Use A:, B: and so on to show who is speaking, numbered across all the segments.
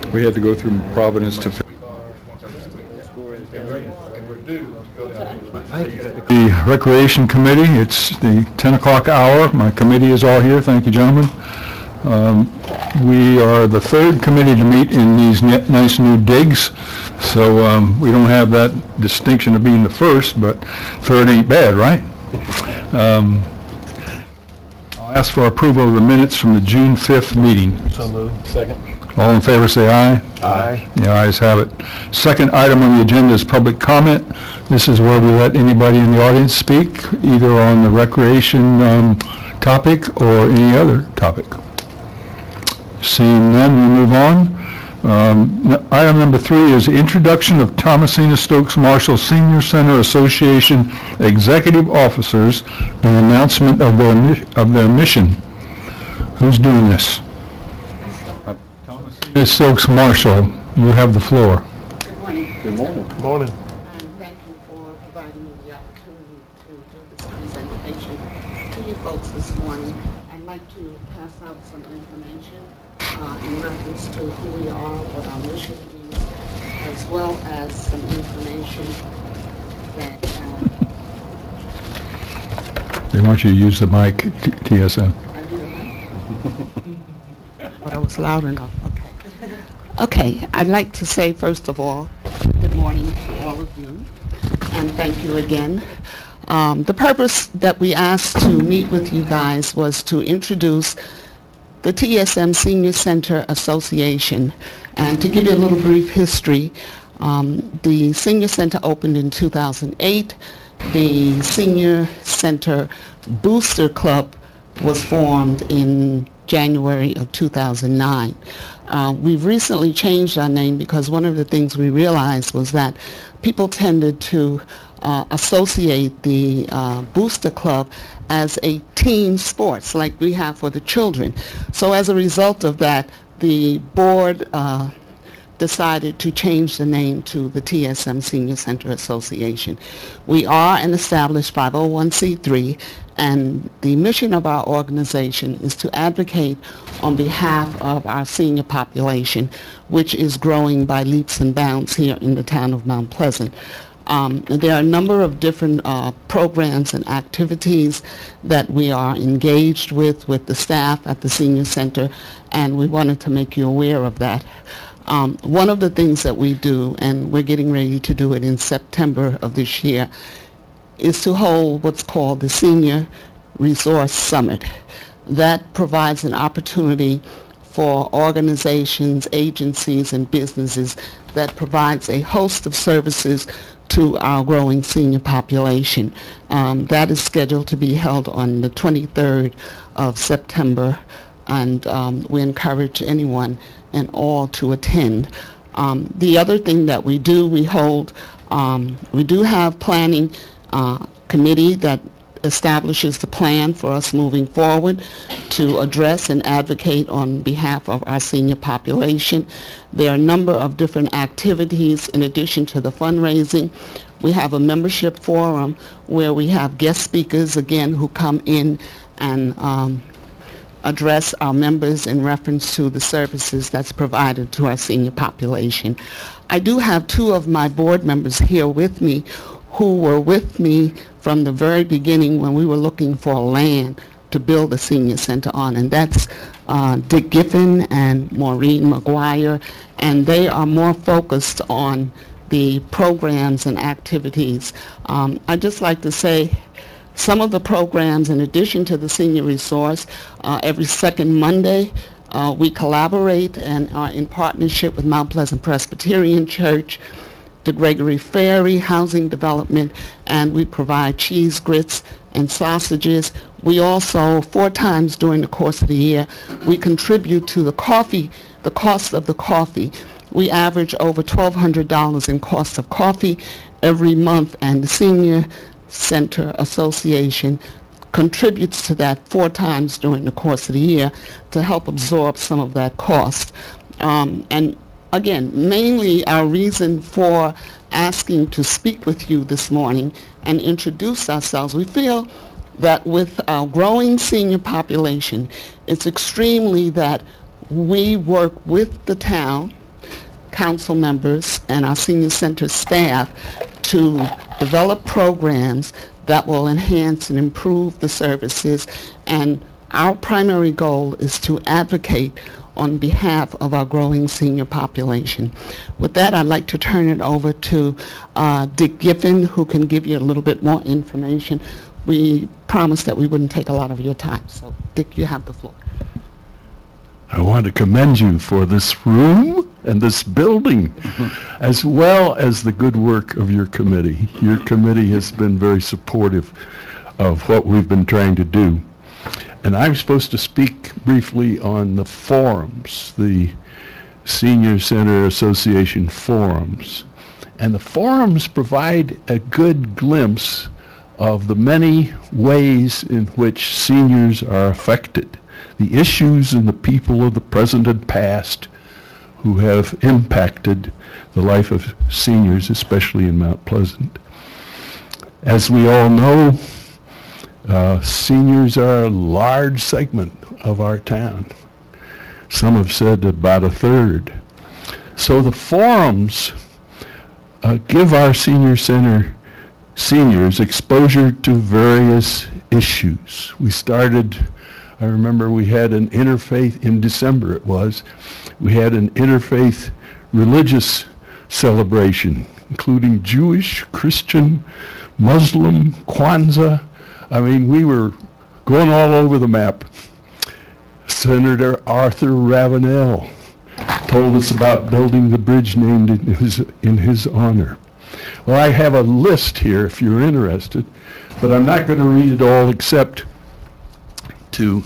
A: We had to go through Providence to... The Recreation Committee, it's the 10 o'clock hour. My committee is all here. Thank you, gentlemen. We are the third committee to meet in these nice new digs, so we don't have that distinction of being the first, but third ain't bad, right? I'll ask for approval of the minutes from the June 5th meeting.
B: So moved. Second.
A: All in favor say aye.
B: Aye.
A: The ayes have it. Second item on the agenda is public comment. This is where we let anybody in the audience speak, either on the recreation topic or any other topic. Seeing none, we move on. Item number 3 is the introduction of Thomasina Stokes Marshall Senior Center Association executive officers and announcement of their mission. Who's doing this? Ms. Stokes Marshall, you have the floor.
C: Good morning.
B: Good morning. Good morning.
C: And thank you for providing me the opportunity to do this presentation to you folks this morning. I'd like to pass out some information in reference to who we are, what our mission is, as well as some information that
A: They want you to use the mic, TSM.
C: I do. But I was loud enough. Okay, I'd like to say, first of all, good morning to all of you, and thank you again. The purpose that we asked to meet with you guys was to introduce the TSM Senior Center Association. And to give you a little brief history, the Senior Center opened in 2008. The Senior Center Booster Club was formed in January of 2009. We've recently changed our name because one of the things we realized was that people tended to associate the Booster Club as a team sports like we have for the children. So as a result of that, the board decided to change the name to the TSM Senior Center Association. We are an established 501c3, and the mission of our organization is to advocate on behalf of our senior population, which is growing by leaps and bounds here in the town of Mount Pleasant. There are a number of different programs and activities that we are engaged with the staff at the senior center, and we wanted to make you aware of that. One of the things that we do, and we're getting ready to do it in September of this year, is to hold what's called the Senior Resource Summit. That provides an opportunity for organizations, agencies, and businesses that provides a host of services to our growing senior population. That is scheduled to be held on the 23rd of September, and we encourage anyone and all to attend. The other thing that we do, we do have planning committee that establishes the plan for us moving forward to address and advocate on behalf of our senior population. There are a number of different activities in addition to the fundraising. We have a membership forum where we have guest speakers, again, who come in and address our members in reference to the services that's provided to our senior population. I do have two of my board members here with me who were with me from the very beginning when we were looking for land to build a senior center on, and that's Dick Giffen and Maureen McGuire, and they are more focused on the programs and activities. I'd just like to say some of the programs, in addition to the senior resource, every second Monday, we collaborate and are in partnership with Mount Pleasant Presbyterian Church, the Gregory Ferry Housing Development, and we provide cheese grits and sausages. We also, 4 times during the course of the year, we contribute to the cost of the coffee. We average over $1,200 in cost of coffee every month, and the Senior Center Association contributes to that 4 times during the course of the year to help absorb some of that cost. And again, mainly our reason for asking to speak with you this morning and introduce ourselves, we feel that with our growing senior population, it's extremely that we work with the town council members and our senior center staff to develop programs that will enhance and improve the services, and our primary goal is to advocate on behalf of our growing senior population. With that, I'd like to turn it over to Dick Giffen, who can give you a little bit more information. We promised that we wouldn't take a lot of your time. So, Dick, you have the floor.
D: I want to commend you for this room and this building, as well as the good work of your committee. Your committee has been very supportive of what we've been trying to do. And I'm supposed to speak briefly on the forums, the Senior Center Association forums. And the forums provide a good glimpse of the many ways in which seniors are affected, the issues and the people of the present and past who have impacted the life of seniors, especially in Mount Pleasant. As we all know, seniors are a large segment of our town. Some have said about a third. So the forums give our senior center seniors exposure to various issues. I remember we had an interfaith, in December we had an interfaith religious celebration, including Jewish, Christian, Muslim, Kwanzaa. I mean, we were going all over the map. Senator Arthur Ravenel told us about building the bridge named in his honor. Well, I have a list here if you're interested, but I'm not going to read it all except to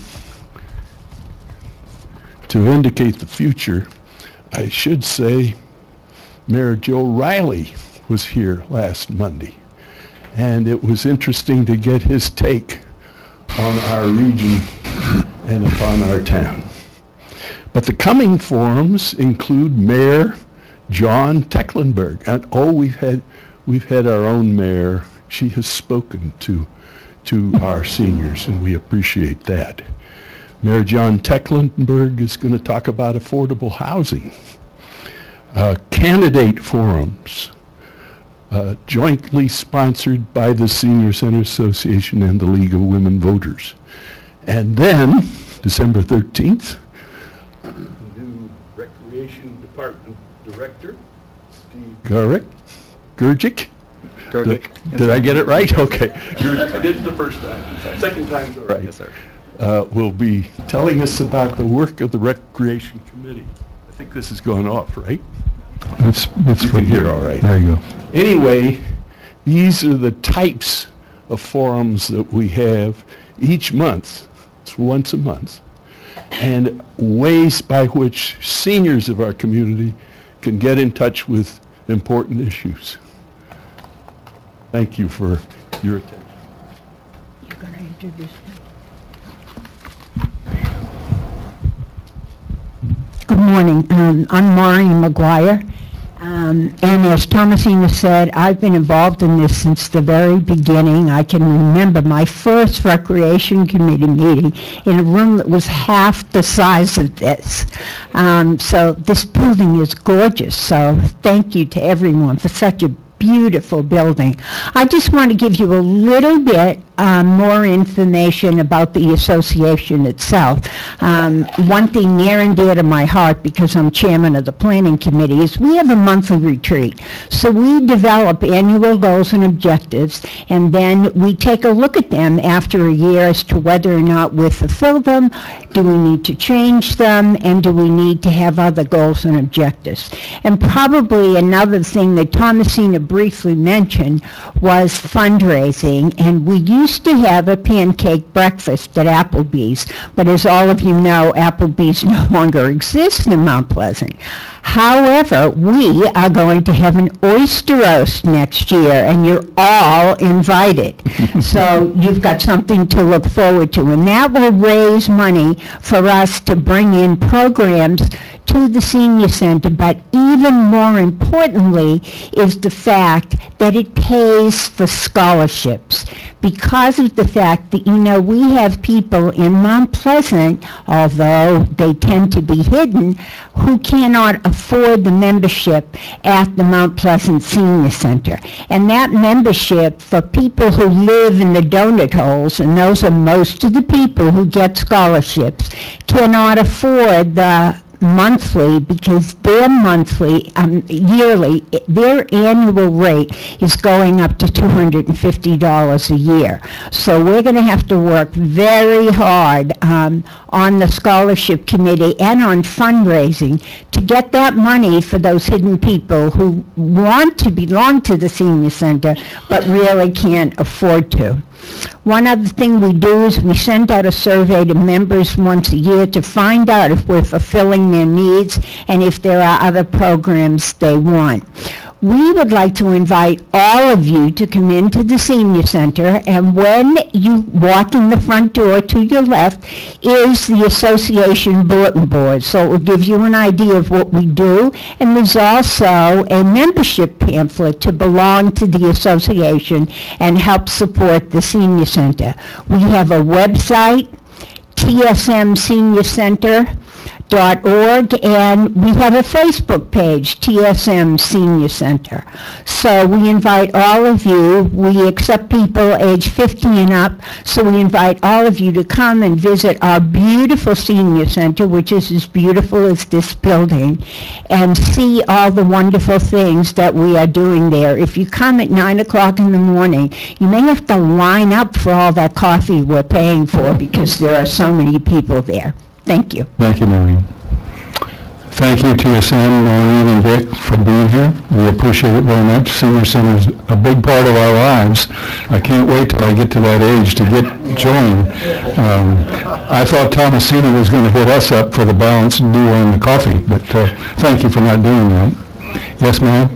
D: indicate the future. I should say Mayor Joe Riley was here last Monday, and it was interesting to get his take on our region and upon our town. But the coming forums include Mayor John Tecklenburg, and we've had our own mayor. She has spoken to our seniors, and we appreciate that. Mayor John Tecklenburg is going to talk about affordable housing. Candidate forums, jointly sponsored by the Senior Center Association and the League of Women Voters. And then, December 13th, the new Recreation Department Director, Steve Gurgic. Did I get it right? Okay. I did it the first time. Second time's all right.
B: Yes, sir.
D: Will be telling us about the work of the Recreation Committee. I think this is going off, right?
A: That's
D: You can hear all right.
A: There you go.
D: Anyway, these are the types of forums that we have each month. It's once a month. And ways by which seniors of our community can get in touch with important issues. Thank you for your attention.
E: You're going to introduce me. Good morning. I'm Maureen McGuire. And as Thomasina said, I've been involved in this since the very beginning. I can remember my first Recreation Committee meeting in a room that was half the size of this. So this building is gorgeous. So thank you to everyone for such a beautiful building. I just want to give you a little bit more information about the association itself. One thing near and dear to my heart, because I'm chairman of the planning committee, is we have a monthly retreat. So we develop annual goals and objectives, and then we take a look at them after a year as to whether or not we've fulfilled them, do we need to change them, and do we need to have other goals and objectives. And probably another thing that Thomasina briefly mentioned was fundraising, and we used to have a pancake breakfast at Applebee's, but as all of you know, Applebee's no longer exists in Mount Pleasant. However, we are going to have an oyster roast next year, and you're all invited. So you've got something to look forward to, and that will raise money for us to bring in programs to the senior center, but even more importantly is the fact that it pays for scholarships. Because of the fact that, we have people in Mount Pleasant, although they tend to be hidden, who cannot afford the membership at the Mount Pleasant Senior Center. And that membership for people who live in the donut holes, and those are most of the people who get scholarships, cannot afford the monthly, because their yearly, their annual rate is going up to $250 a year. So we're going to have to work very hard on the scholarship committee and on fundraising to get that money for those hidden people who want to belong to the senior center but really can't afford to. One other thing we do is we send out a survey to members once a year to find out if we're fulfilling their needs and if there are other programs they want. We would like to invite all of you to come into the senior center, and when you walk in the front door to your left is the association bulletin board. So it will give you an idea of what we do, and there's also a membership pamphlet to belong to the association and help support the senior center. We have a website, tsmseniorcenter.org, and we have a Facebook page, TSM Senior Center. So we invite all of you. We accept people age 50 and up, so we invite all of you to come and visit our beautiful senior center, which is as beautiful as this building, and see all the wonderful things that we are doing there. If you come at 9 o'clock in the morning, you may have to line up for all that coffee we're paying for because there are so many people there. Thank you.
A: Thank you, Maureen. Thank you to Sam, Maureen, and Dick for being here. We appreciate it very much. Senior Center is a big part of our lives. I can't wait till I get to that age to join. I thought Thomasina was going to hit us up for the balance due on the coffee, but thank you for not doing that. Yes, ma'am?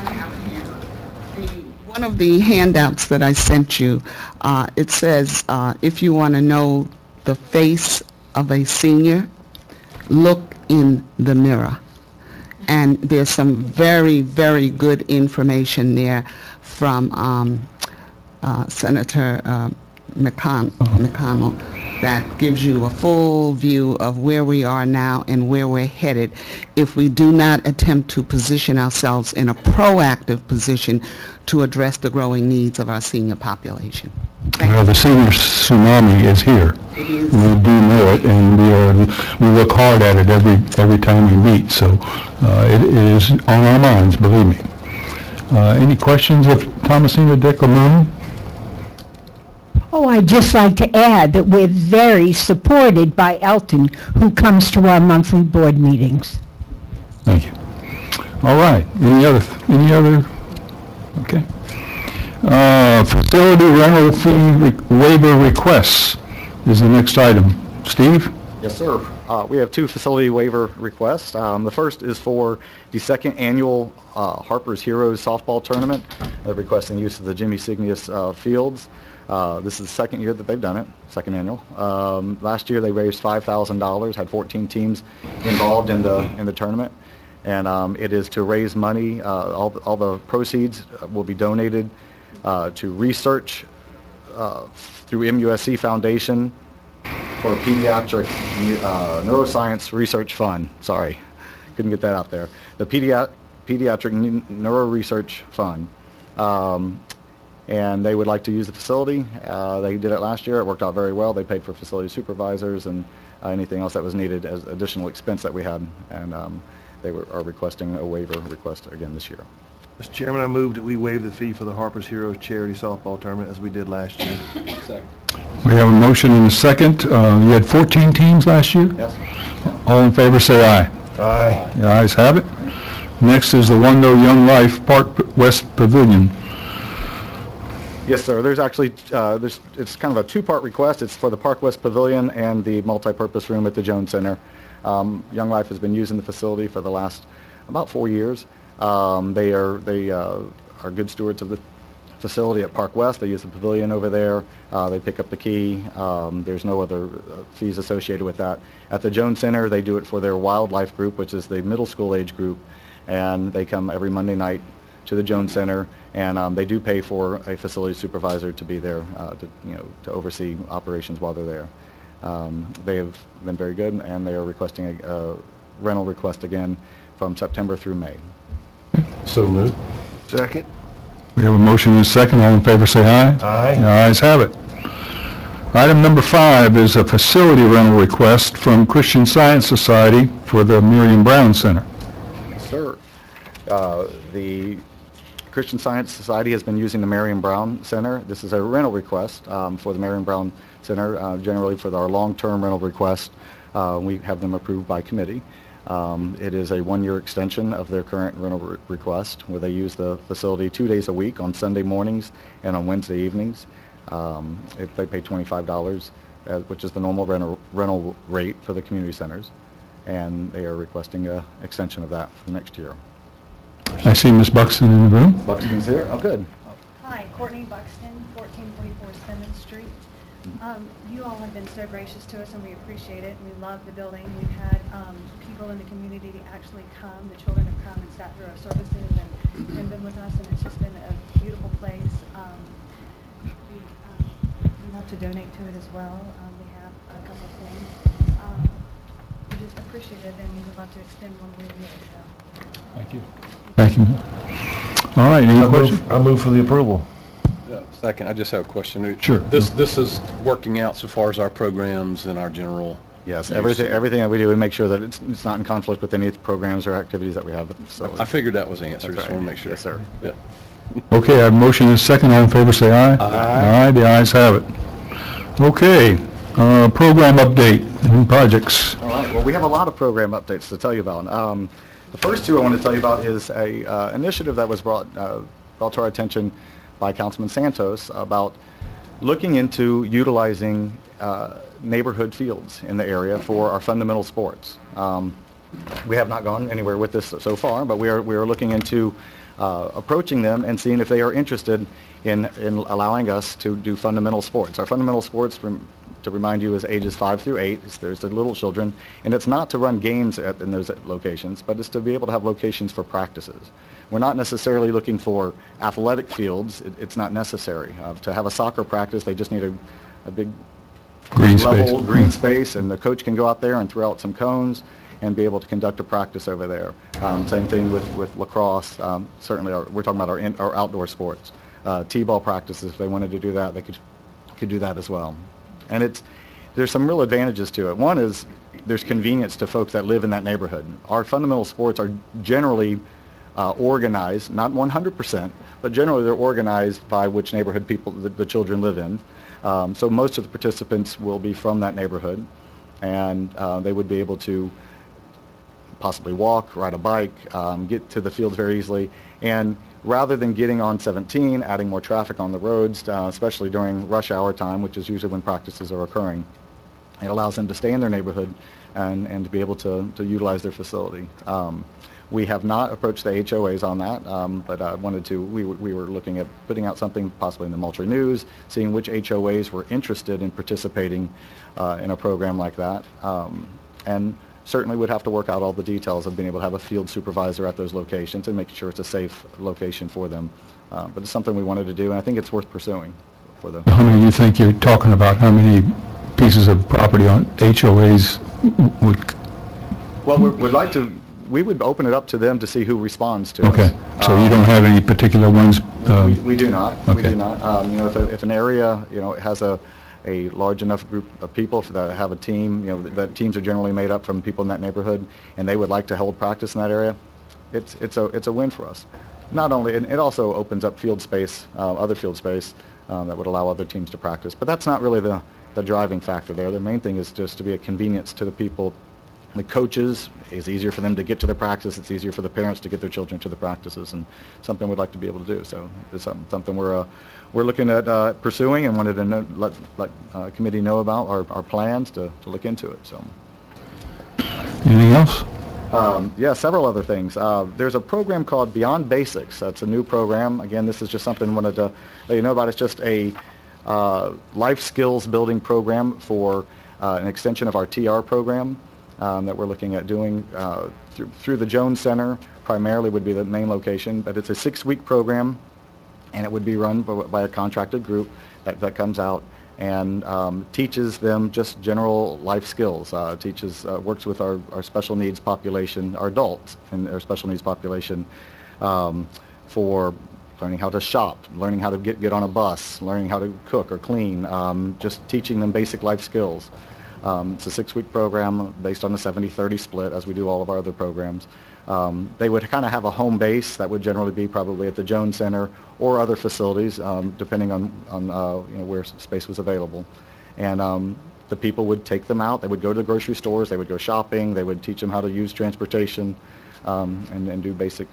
C: One of the handouts that I sent you, it says, if you want to know the face of a senior, look in the mirror. And there's some very, very good information there from Senator McConnell that gives you a full view of where we are now and where we're headed if we do not attempt to position ourselves in a proactive position to address the growing needs of our senior population.
A: Well, the senior tsunami is here. We do know it, and we look hard at it every time we meet. So it is on our minds, believe me. Any questions of Thomasina, Dick, or Maureen?
E: Oh, I'd just like to add that we're very supported by Elton, who comes to our monthly board meetings.
A: Thank you. All right. Any other? Okay. Facility rental fee waiver requests is the next item. Steve?
F: Yes, sir. We have two facility waiver requests. The first is for the second annual Harper's Heroes softball tournament. They're requesting use of the Jimmy Signius fields. This is the second year that they've done it, second annual. Last year they raised $5,000, had 14 teams involved in the tournament. And it is to raise money. All the proceeds will be donated to research through MUSC Foundation for Pediatric Neuroscience Research Fund. Sorry, couldn't get that out there. The Pediatric Neuro Research Fund. And they would like to use the facility. They did it last year. It worked out very well. They paid for facility supervisors and anything else that was needed as additional expense that we had. And they are requesting a waiver request again this year.
B: Mr. Chairman, I move that we waive the fee for the Harper's Heroes charity softball tournament as we did last year.
F: Second.
A: We have a motion and a second. You had 14 teams last year?
F: Yes.
A: All in favor say aye.
B: Aye.
A: The ayes have it. Next is the Wando Young Life Park West Pavilion.
F: Yes, sir. There's actually, it's kind of a two-part request. It's for the Park West Pavilion and the multi-purpose room at the Jones Center. Young Life has been using the facility for the last about 4 years. They are good stewards of the facility at Park West. They use the pavilion over there. They pick up the key. There's no other fees associated with that. At the Jones Center, they do it for their wildlife group, which is the middle school age group, and they come every Monday night to the Jones Center, and they do pay for a facility supervisor to be there to oversee operations while they're there. They have been very good, and they are requesting a rental request again from September through May.
D: So moved.
B: Second?
A: We have a motion and a second. All in favor, say aye.
B: Aye.
A: The ayes have it. Item number 5 is a facility rental request from Christian Science Society for the Miriam Brown Center.
F: Sir, the Christian Science Society has been using the Marion Brown Center. This is a rental request for the Marion Brown Center, generally for our long-term rental request. We have them approved by committee. It is a 1-year extension of their current rental request, where they use the facility 2 days a week on Sunday mornings and on Wednesday evenings. They pay $25, which is the normal rental rate for the community centers, and they are requesting an extension of that for next year.
A: I see Ms. Buxton in the room.
F: Buxton's here? Oh, good.
G: Hi, Courtney Buxton, 1444 Simmons Street. You all have been so gracious to us, and we appreciate it. We love the building. We've had people in the community to actually come. The children have come and sat through our services and been with us, and it's just been a beautiful place. We love to donate to it as well. We have a couple of things. We just appreciate it, and we would love to extend one more year. So.
A: Thank you. Thank you. All right, any questions?
B: I move for the approval.
H: Second, I just have a question.
A: Sure.
H: This is working out so far as our programs and our general...
F: Yes, everything that we do, we make sure that it's not in conflict with any of the programs or activities that we have. So
H: I figured that was the answer.
F: That's
H: Just
F: right.
H: want to make sure.
F: Yes, sir.
H: Yeah.
A: Okay, I have a motion and a second. All in favor, say aye. Aye. Aye, the ayes have it. Okay, program update and projects.
F: All right, well, we have a lot of program updates to tell you about. The first two I want to tell you about is a initiative that was brought to our attention by Councilman Santos about looking into utilizing neighborhood fields in the area for our fundamental sports. We have not gone anywhere with this so far, but we are looking into approaching them and seeing if they are interested in allowing us to do fundamental sports. Our fundamental sports, to remind you, is ages 5 through 8. There's the little children, and it's not to run games in those locations, but it's to be able to have locations for practices. We're not necessarily looking for athletic fields. It's not necessary. To have a soccer practice, they just need a big
A: Green space.
F: level green space, and the coach can go out there and throw out some cones and be able to conduct a practice over there. Same thing with lacrosse. Certainly, we're talking about our outdoor sports. T-ball practices, if they wanted to do that, they could do that as well. And there's some real advantages to it. One is there's convenience to folks that live in that neighborhood. Our fundamental sports are generally organized, not 100%, but generally they're organized by which neighborhood the children live in. So most of the participants will be from that neighborhood, and they would be able to possibly walk, ride a bike, get to the fields very easily. And rather than getting on 17, adding more traffic on the roads, especially during rush hour time, which is usually when practices are occurring, it allows them to stay in their neighborhood and to be able to utilize their facility. We have not approached the HOAs on that, but I wanted to. We were looking at putting out something possibly in the Moultrie News, seeing which HOAs were interested in participating in a program like that, and certainly would have to work out all the details of being able to have a field supervisor at those locations and making sure it's a safe location for them. But it's something we wanted to do, and I think it's worth pursuing for them.
A: How many do you think you're talking about? How many pieces of property on HOAs would...
F: Well, we would open it up to them to see who responds to us.
A: Okay, so you don't have any particular ones?
F: We do not.
A: Okay.
F: We do not. If an area, has a large enough group of people that have a team, that teams are generally made up from people in that neighborhood, and they would like to hold practice in that area, it's a win for us. Not only, and it also opens up field space, other field space that would allow other teams to practice. But that's not really the driving factor there. The main thing is just to be a convenience to the people. The coaches, it's easier for them to get to their practice. It's easier for the parents to get their children to the practices, and something we'd like to be able to do. So it's something we're looking at pursuing, and wanted to let committee know about our plans to look into it. So.
A: Anything else?
F: Yeah, several other things. There's a program called Beyond Basics. That's a new program. Again, this is just something I wanted to let you know about. It's just a life skills building program for an extension of our TR program that we're looking at doing through the Jones Center. Primarily would be the main location, but it's a 6-week program, and it would be run by a contracted group that comes out and teaches them just general life skills. Works with our special needs population, our adults in our special needs population, for learning how to shop, learning how to get on a bus, learning how to cook or clean, just teaching them basic life skills. It's a 6-week program based on a 70-30 split, as we do all of our other programs. They would kind of have a home base that would generally be probably at the Jones Center or other facilities, depending on where space was available. And the people would take them out. They would go to the grocery stores. They would go shopping. They would teach them how to use transportation and do basic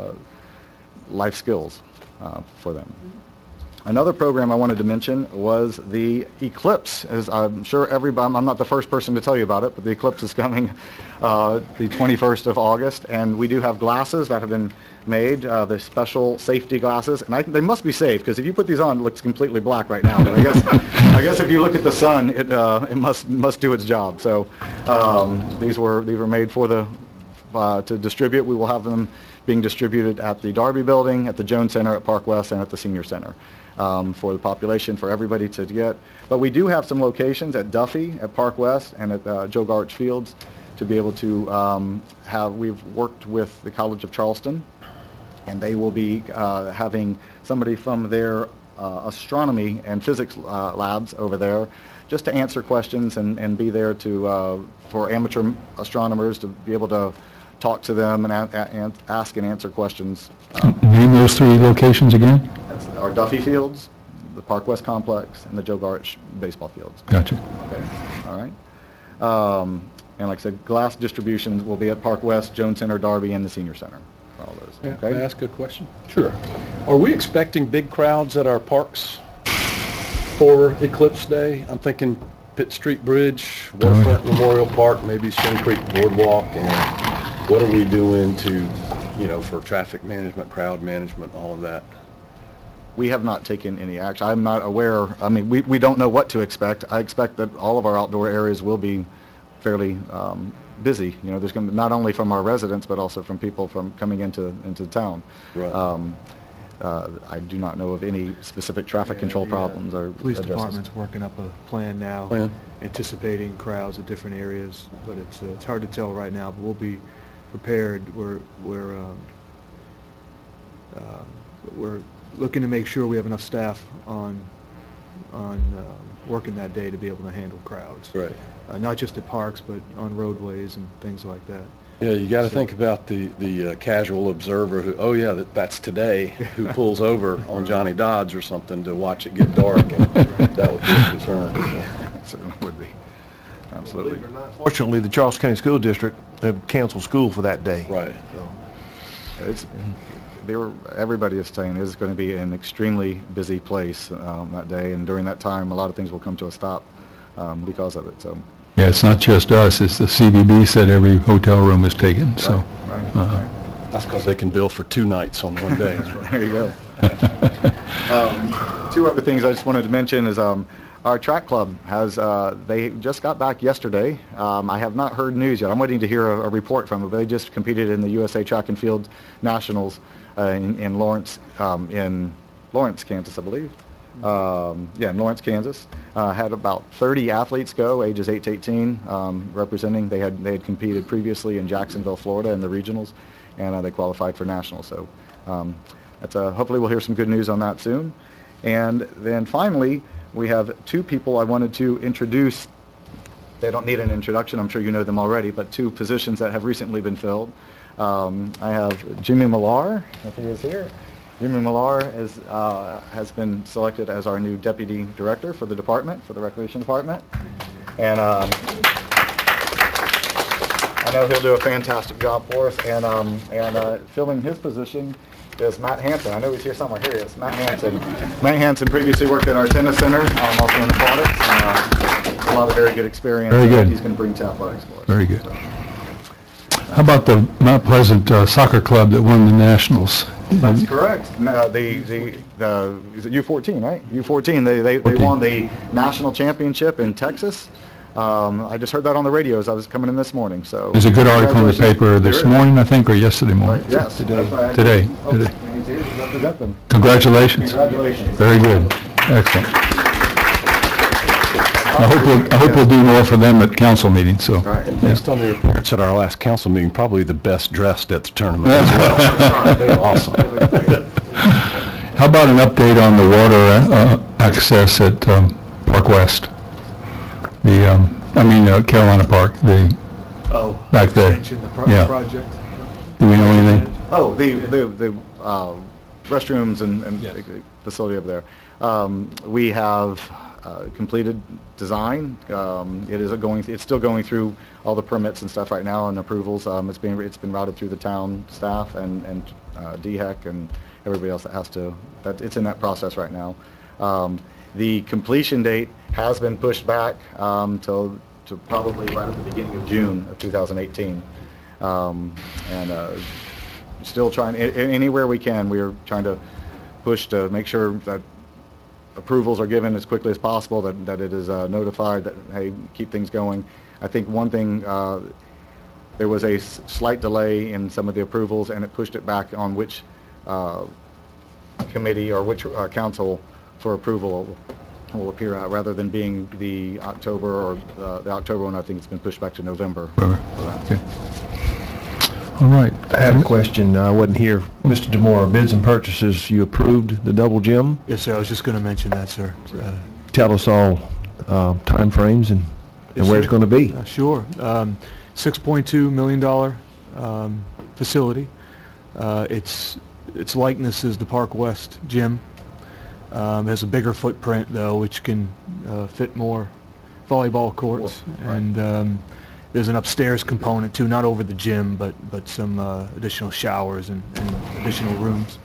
F: life skills for them. Another program I wanted to mention was the Eclipse. As I'm sure everybody, I'm not the first person to tell you about it, but the Eclipse is coming the 21st of August, and we do have glasses that have been made, the special safety glasses, and they must be safe, because if you put these on, it looks completely black right now. But I guess if you look at the sun, it must do its job. So these were made for to distribute. We will have them being distributed at the Darby Building, at the Jones Center, at Park West, and at the Senior Center. For the population, for everybody to get. But we do have some locations at Duffy, at Park West, and at Joe Garch Fields to be able to we've worked with the College of Charleston, and they will be having somebody from their astronomy and physics labs over there just to answer questions and be there for amateur astronomers to be able to talk to them and ask and answer questions.
A: Name those 3 locations again?
F: That's our Duffy Fields, the Park West Complex, and the Joe Garch baseball fields.
A: Gotcha.
F: Okay, all right. And like I said, glass distributions will be at Park West, Jones Center, Darby, and the Senior Center. All those.
H: May
F: Okay.
H: I ask a question? Sure. Are we expecting big crowds at our parks for Eclipse Day? I'm thinking Pitt Street Bridge, Waterfront Memorial Park, maybe Stone Creek Boardwalk, and what are we doing to, for traffic management, crowd management, all of that?
F: We have not taken any action. I'm not aware. I mean, we don't know what to expect. I expect that all of our outdoor areas will be fairly busy. There's going to be not only from our residents, but also from people from coming into town.
H: Right.
F: I do not know of any specific traffic control problems or
B: Police
F: addresses.
B: department's working up a plan now, anticipating crowds at different areas, but it's hard to tell right now, but we'll be prepared. We're looking to make sure we have enough staff on working that day to be able to handle crowds.
H: Right.
B: Not just at parks, but on roadways and things like that.
H: Yeah, you got to think about the casual observer who, that's today, who pulls over on Johnny Dodds or something to watch it get dark, and that would be a concern.
F: It certainly would be. Absolutely.
B: Fortunately, the Charleston County School District have canceled school for that day.
H: Right.
F: Everybody is saying it's going to be an extremely busy place that day, and during that time, a lot of things will come to a stop because of it. So.
A: Yeah, it's not just us, it's the CVB said every hotel room is taken, so.
F: Right.
H: That's because they can bill for 2 nights on one day.
F: There you go. 2 other things I just wanted to mention is our track club they just got back yesterday. I have not heard news yet. I'm waiting to hear a report from it, but they just competed in the USA Track and Field Nationals in Lawrence, Kansas, I believe. In Lawrence, Kansas. Had about 30 athletes go, ages 8 to 18, representing. They had competed previously in Jacksonville, Florida, in the regionals, and they qualified for nationals. So hopefully we'll hear some good news on that soon. And then finally, we have 2 people I wanted to introduce. They don't need an introduction. I'm sure you know them already, but 2 positions that have recently been filled. I have Jimmy Millar, if he is here. Jimmy Millar has been selected as our new deputy director for the department, for the recreation department. And I know he'll do a fantastic job for us. And filling his position is Matt Hansen. I know he's here somewhere. Here he is, Matt Hansen. Matt Hansen previously worked at our tennis center, also in aquatics. A lot of very good experience.
A: Very good.
F: He's going to bring to athletics for us.
A: Very good. How about the Mount Pleasant Soccer Club that won the Nationals?
F: That's correct. No, is it U14, right? U14, they won the national championship in Texas. I just heard that on the radio as I was coming in this morning, so.
A: There's a good article in the paper this morning, I think, or yesterday morning.
F: Right, yes.
A: Today.
F: Represent them.
A: Congratulations.
F: Congratulations.
A: Very good. Excellent. I hope we'll do more for them at council meetings, so.
H: Based on their appearance at our last council meeting, probably the best dressed at the tournament as well. They're awesome.
A: How about an update on the water access at Park West? Carolina Park, back there.
B: Extension, the
A: Yeah.
B: project.
A: Do we know anything?
F: Oh, the restrooms and facility over there. We have completed design. It's still going through all the permits and stuff right now and approvals. It's been routed through the town staff and DHEC and everybody else that has to. It's in that process right now. The completion date has been pushed back to probably right at the beginning of June of 2018. Still trying, anywhere we can, we are trying to push to make sure that approvals are given as quickly as possible, that it is notified that, hey, keep things going. I think one thing, there was a slight delay in some of the approvals, and it pushed it back on which committee or which council for approval will appear at, rather than being the October or the October one. I think it's been pushed back to November.
A: Okay. All right.
I: I had a question. I wasn't here. Mr. DeMora, bids and purchases, you approved the double gym?
B: Yes, sir, I was just going to mention that, sir.
I: Tell us all timeframes and where it's going to be.
B: Sure. $6.2 million facility. Its likeness is the Park West gym. Has a bigger footprint, though, which can fit more volleyball courts.
F: Right.
B: And there's an upstairs component, too, not over the gym, but some additional showers and additional rooms.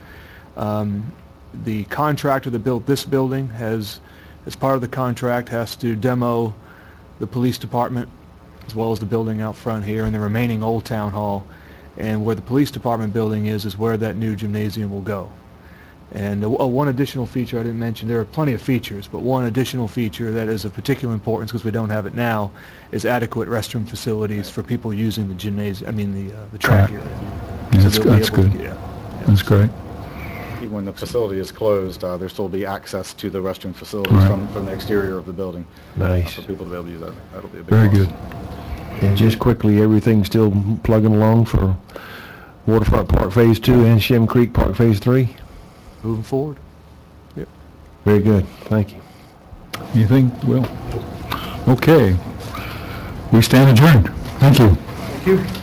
B: The contractor that built this building has, as part of the contract, has to demo the police department as well as the building out front here and the remaining old town hall. And where the police department building is where that new gymnasium will go. And one additional feature I didn't mention, there are plenty of features, but one additional feature that is of particular importance because we don't have it now is adequate restroom facilities for people using the gymnasium, the track area.
A: That's good. That's great.
F: Even when the facility is closed, there still be access to the restroom facilities
A: Right.
F: from the exterior of the building.
I: Nice.
F: For people to be able to use that. That'll be a big
A: Very
F: plus.
A: good.
I: And just quickly, everything's still plugging along for Waterfront Park Phase 2 and Shem Creek Park Phase 3?
B: Moving forward.
I: Very good. Thank you.
A: Anything, Will? Okay. We stand adjourned. Thank you.
B: Thank you.